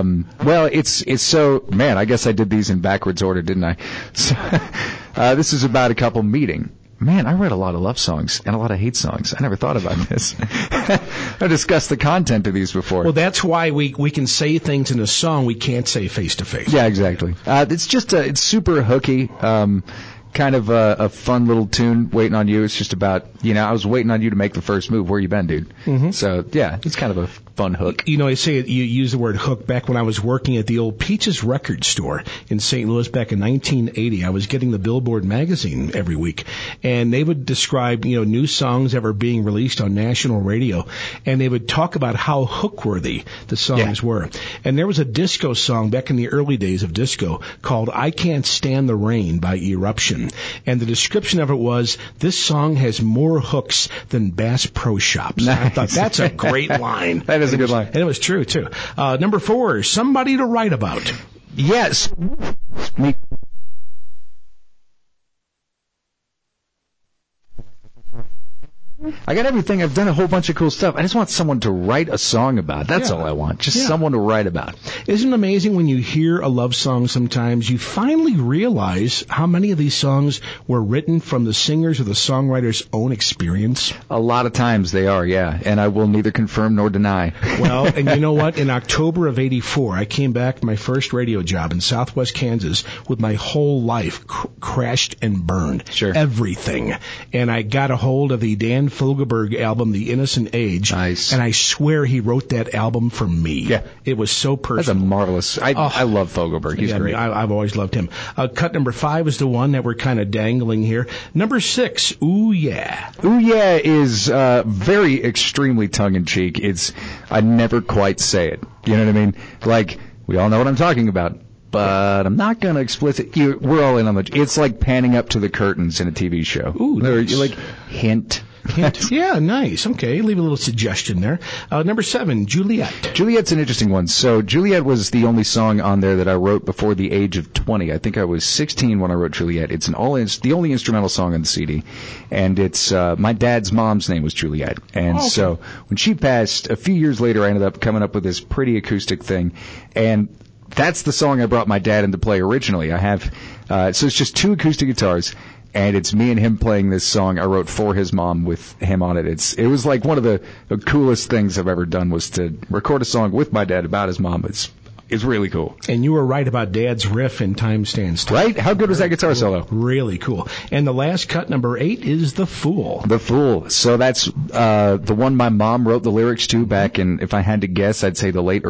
so, man, I guess I did these in backwards order, didn't I? So, this is about a couple meeting. Man, I read a lot of love songs and a lot of hate songs. I never thought about this. I've discussed the content of these before. Well, that's why we can say things in a song we can't say face to face. Yeah, exactly. It's just it's super hooky. Kind of a fun little tune, Waiting on You. It's just about, I was waiting on you to make the first move. Where you been, dude? Mm-hmm. So, yeah, it's kind of a fun hook. I say you use the word hook. Back when I was working at the old Peaches record store in St. Louis back in 1980, I was getting the Billboard magazine every week, and they would describe, new songs that were being released on national radio, and they would talk about how hook-worthy the songs were. And there was a disco song back in the early days of disco called I Can't Stand the Rain by Eruption. And the description of it was, this song has more hooks than Bass Pro Shops. Nice. I thought, that's a great line. That is a good line. And it was true, too. Number 4, Somebody to Write About. Yes. I got everything. I've done a whole bunch of cool stuff. I just want someone to write a song about. That's all I want. Just someone to write about. Isn't it amazing when you hear a love song sometimes, you finally realize how many of these songs were written from the singer's or the songwriter's own experience? A lot of times they are, yeah. And I will neither confirm nor deny. Well, and you know what? In October of 84, I came back to my first radio job in Southwest Kansas with my whole life crashed and burned. Sure. Everything. And I got a hold of the Dan Fogelberg album, The Innocent Age. Nice. And I swear he wrote that album for me. Yeah. It was so personal. That's a marvelous. I love Fogelberg. He's great. I've always loved him. Cut number 5 is the one that we're kind of dangling here. Number 6, Ooh Yeah. Ooh Yeah is very extremely tongue-in-cheek. I never quite say it. You know what I mean? Like, we all know what I'm talking about. But I'm not going to explicit. We're all in on it. It's like panning up to the curtains in a TV show. Ooh, nice. You're like, hint. Yeah, nice. Okay, leave a little suggestion there. Number 7, Juliet. Juliet's an interesting one. So Juliet was the only song on there that I wrote before the age of 20. I think I was 16 when I wrote Juliet. It's the only instrumental song on the CD, and it's my dad's mom's name was Juliet. And so when she passed, a few years later, I ended up coming up with this pretty acoustic thing, and that's the song I brought my dad into play originally. I have so it's just 2 acoustic guitars. And it's me and him playing this song I wrote for his mom with him on it. It was like one of the coolest things I've ever done was to record a song with my dad about his mom. It's really cool. And you were right about Dad's riff in Time Stands Still. Right? How good was that guitar solo? Really cool. And the last cut, number 8, is The Fool. The Fool. So that's the one my mom wrote the lyrics to back in, if I had to guess, I'd say the late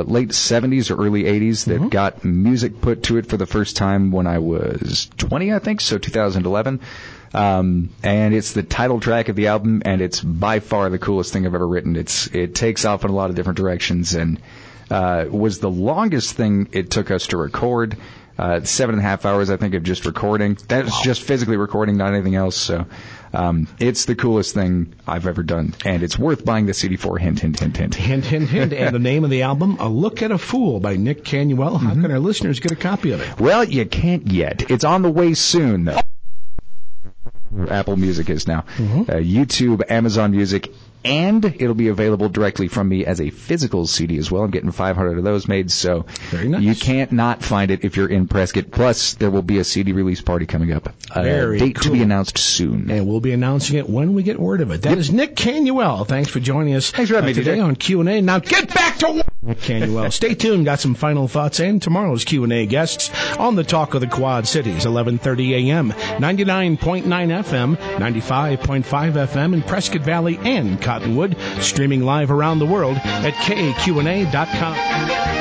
70s or early 80s that got music put to it for the first time when I was 20, I think, so 2011. And it's the title track of the album, and it's by far the coolest thing I've ever written. It takes off in a lot of different directions, and was the longest thing it took us to record. 7.5 hours, I think, of just recording. That's just physically recording, not anything else. So it's the coolest thing I've ever done, and it's worth buying the CD for. Hint, hint, hint, hint. Hint, hint, hint. And the name of the album, A Look at a Fool by Nick Canuel. How can our listeners get a copy of it? Well, you can't yet. It's on the way soon, though. Apple Music is now. YouTube, Amazon Music, and it'll be available directly from me as a physical CD as well. I'm getting 500 of those made, so you can't not find it if you're in Prescott. Plus, there will be a CD release party coming up. Date to be announced soon. And we'll be announcing it when we get word of it. That is Nick Canuel. Thanks for joining us today on Q&A. Now get back to work, Nick Canuel. Stay tuned. Got some final thoughts and tomorrow's Q&A guests on the Talk of the Quad Cities, 11:30 a.m., 99.9 FM, 95.5 FM in Prescott Valley and Cottonwood, streaming live around the world at KQNA.com.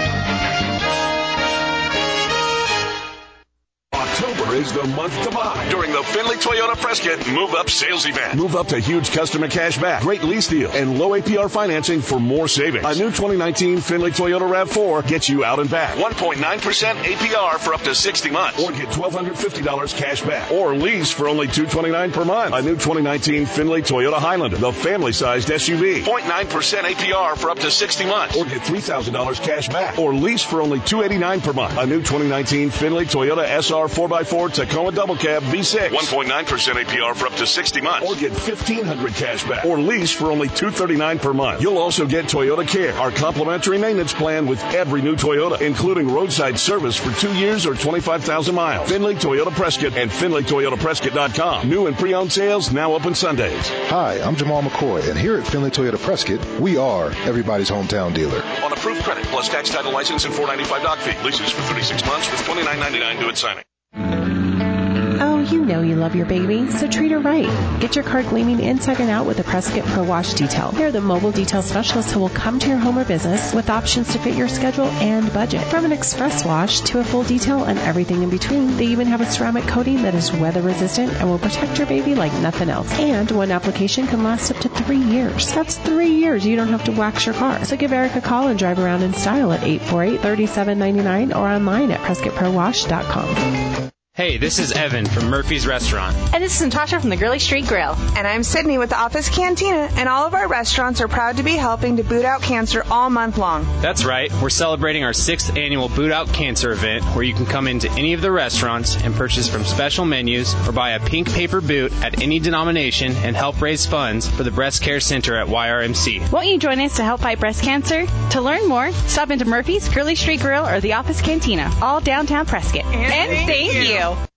October is the month to buy during the Finley Toyota Prescott Move Up sales event. Move up to huge customer cash back, great lease deal, and low APR financing for more savings. A new 2019 Finley Toyota RAV4 gets you out and back. 1.9% APR for up to 60 months, or get $1,250 cash back, or lease for only $229 per month. A new 2019 Finley Toyota Highlander, the family-sized SUV. 0.9% APR for up to 60 months, or get $3,000 cash back, or lease for only $289 per month. A new 2019 Finley Toyota SR 4x4 Tacoma Double Cab V6. 1.9% APR for up to 60 months, or get $1,500 cash back, or lease for only $239 per month. You'll also get Toyota Care, our complimentary maintenance plan with every new Toyota, including roadside service for 2 years or 25,000 miles. Finley Toyota Prescott and FinleyToyotaPrescott.com. New and pre-owned sales now open Sundays. Hi, I'm Jamal McCoy, and here at Finley Toyota Prescott, we are everybody's hometown dealer. On approved credit, plus tax, title, license, and $495 doc fee. Leases for 36 months with $29.99 due at signing. Oh, you know you love your baby, so treat her right. Get your car gleaming inside and out with the Prescott Pro Wash Detail. They're the mobile detail specialists who will come to your home or business with options to fit your schedule and budget. From an express wash to a full detail and everything in between, they even have a ceramic coating that is weather resistant and will protect your baby like nothing else. And one application can last up to 3 years. That's 3 years you don't have to wax your car. So give Eric a call and drive around in style at 848-3799 or online at PrescottProWash.com. Hey, this is Evan from Murphy's Restaurant. And this is Natasha from the Gurley Street Grill. And I'm Sydney with the Office Cantina, and all of our restaurants are proud to be helping to boot out cancer all month long. That's right. We're celebrating our 6th annual Boot Out Cancer event, where you can come into any of the restaurants and purchase from special menus or buy a pink paper boot at any denomination and help raise funds for the Breast Care Center at YRMC. Won't you join us to help fight breast cancer? To learn more, stop into Murphy's, Gurley Street Grill, or the Office Cantina, all downtown Prescott. And thank you.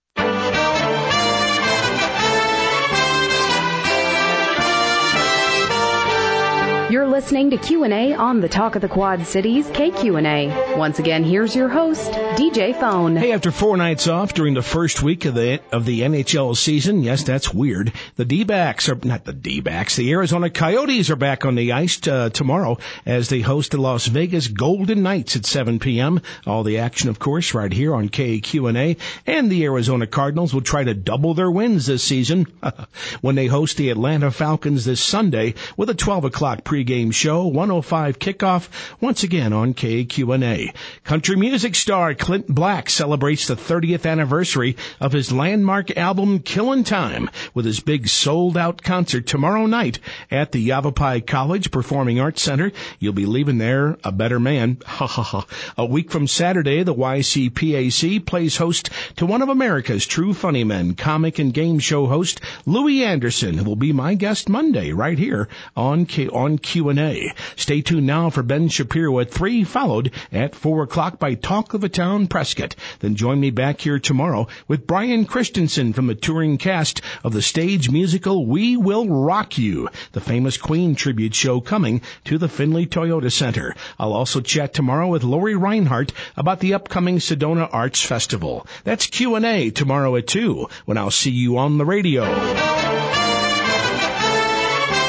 You're listening to Q&A on the Talk of the Quad Cities, KQNA. Once again, here's your host, DJ Phone. Hey, after 4 nights off during the first week of the NHL season, yes, that's weird, the Arizona Coyotes are back on the ice tomorrow as they host the Las Vegas Golden Knights at 7 p.m. All the action, of course, right here on KQNA. And the Arizona Cardinals will try to double their wins this season when they host the Atlanta Falcons this Sunday with a 12 o'clock pregame show, 1:05 kickoff, once again on KQNA. Country music star Clint Black celebrates the 30th anniversary of his landmark album Killin' Time with his big sold-out concert tomorrow night at the Yavapai College Performing Arts Center. You'll be leaving there a better man. A week from Saturday, the YCPAC plays host to one of America's true funny men, comic and game show host Louis Anderson, who will be my guest Monday right here on Q&A. Stay tuned now for Ben Shapiro at 3, followed at 4 o'clock by Talk of the Town Prescott. Then join me back here tomorrow with Brian Christensen from the touring cast of the stage musical We Will Rock You, the famous Queen tribute show coming to the Finley Toyota Center. I'll also chat tomorrow with Lori Reinhardt about the upcoming Sedona Arts Festival. That's Q&A tomorrow at 2, when I'll see you on the radio.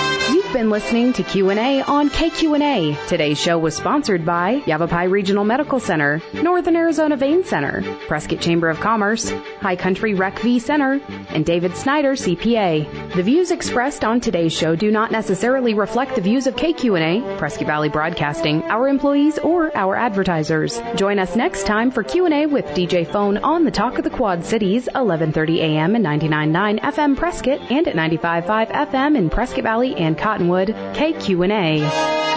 You've been listening to Q&A on KQNA. Today's show was sponsored by Yavapai Regional Medical Center, Northern Arizona Vein Center, Prescott Chamber of Commerce, High Country Rec V Center, and David Snyder, CPA. The views expressed on today's show do not necessarily reflect the views of KQNA, Prescott Valley Broadcasting, our employees, or our advertisers. Join us next time for Q&A with DJ Phone on the Talk of the Quad Cities, 1130 AM and 99.9 FM Prescott, and at 95.5 FM in Prescott Valley and Cottonwood. KQNA.